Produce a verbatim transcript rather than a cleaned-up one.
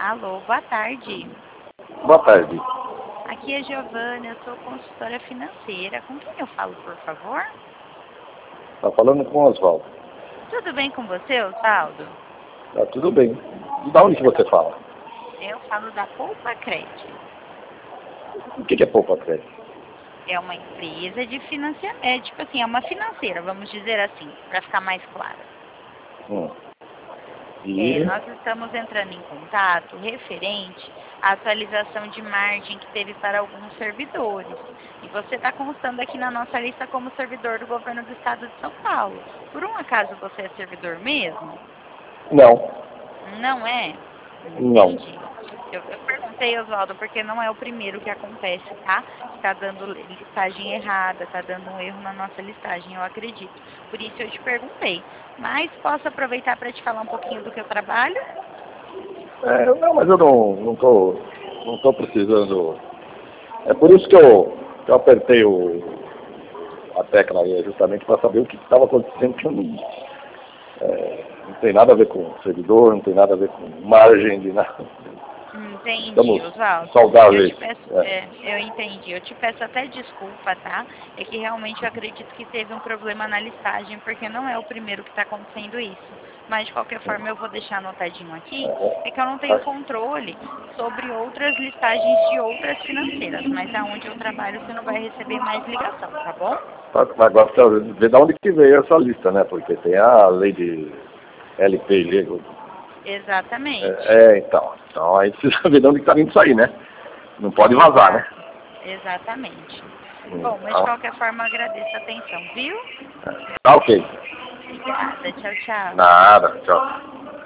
Alô, boa tarde. Boa tarde. Aqui é Giovana, eu sou consultora financeira. Com quem eu falo, por favor? Tá falando com o Oswaldo. Tudo bem com você, Osvaldo? Tá tudo bem. E da onde que você fala? Eu falo da Poupa Cred. O que que é Poupa Cred? É uma empresa de financiamento, é, tipo assim, é uma financeira, vamos dizer assim, para ficar mais claro. Hum. É, E... nós estamos entrando em contato referente à atualização de margem que teve para alguns servidores. E você está constando aqui na nossa lista como servidor do governo do estado de São Paulo. Por um acaso você é servidor mesmo? Não. Não é? Não. Entendi. Eu, eu perguntei, Oswaldo, porque não é o primeiro que acontece, tá? Está dando listagem errada, está dando um erro na nossa listagem, eu acredito. Por isso eu te perguntei. Mas posso aproveitar para te falar um pouquinho do que eu trabalho? É, não, mas eu não, não tô, não tô precisando. É por isso que eu, que eu apertei o, a tecla aí, justamente para saber o que estava acontecendo comigo. É, não tem nada a ver com servidor, não tem nada a ver com margem de nada. Entendi, Estamos Oswaldo. Eu saudáveis. te peço, É. é, eu entendi. Eu te peço até desculpa, tá? É que realmente eu acredito que teve um problema na listagem, porque não é o primeiro que está acontecendo isso. Mas de qualquer forma eu vou deixar anotadinho aqui, é que eu não tenho controle sobre outras listagens de outras financeiras, mas aonde eu trabalho você não vai receber mais ligação, tá bom? Agora precisa ver de onde que veio essa lista, né? Porque tem a lei de L P G. Exatamente. É, é, então. Então aí precisa ver de onde está vindo isso aí, né? Não pode vazar, né? Exatamente. Hum, Bom, mas de então, qualquer forma eu agradeço a atenção, viu? tá ok. Obrigada. Tchau, tchau. Nada, tchau.